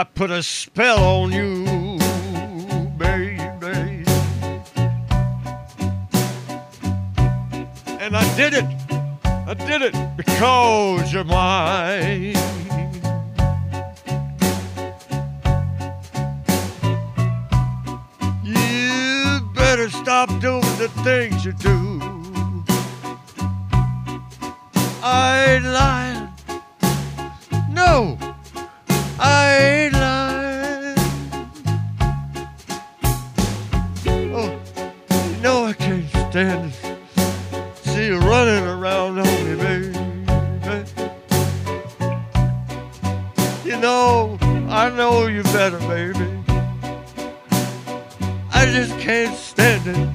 I put a spell on you, baby. And I did it because you're mine. You better stop doing the things you do. I ain't lying. No, I ain't lying. Oh, you know I can't stand it. See you running around on me, baby. You know, I know you better, baby. I just can't stand it.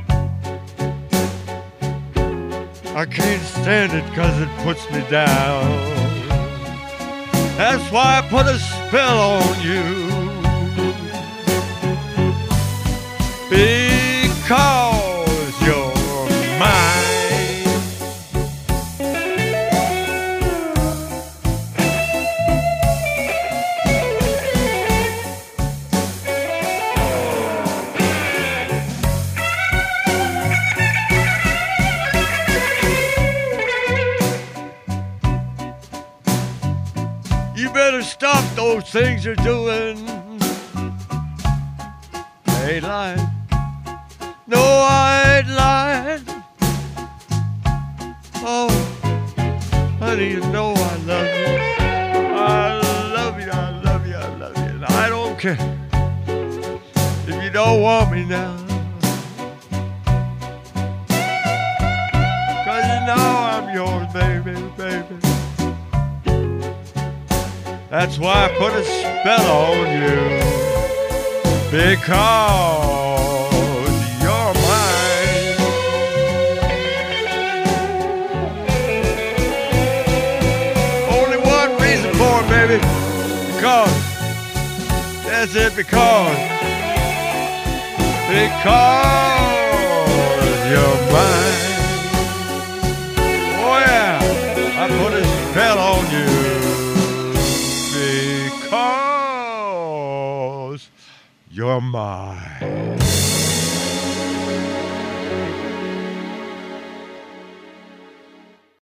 I can't stand it 'cause it puts me down. That's why I put a spell on you. Because you're mine. You better stop those things you're doing. I ain't lying. No, I ain't lying. Oh, honey, you know I love you. I love you, I love you, I love you. And I don't care if you don't want me now. 'Cause you know I'm yours, baby, baby. That's why I put a spell on you. Because you're mine. Only one reason for it, baby. Because. That's it, because. Because you're mine. Oh yeah, I put a spell on you. Because you're mine.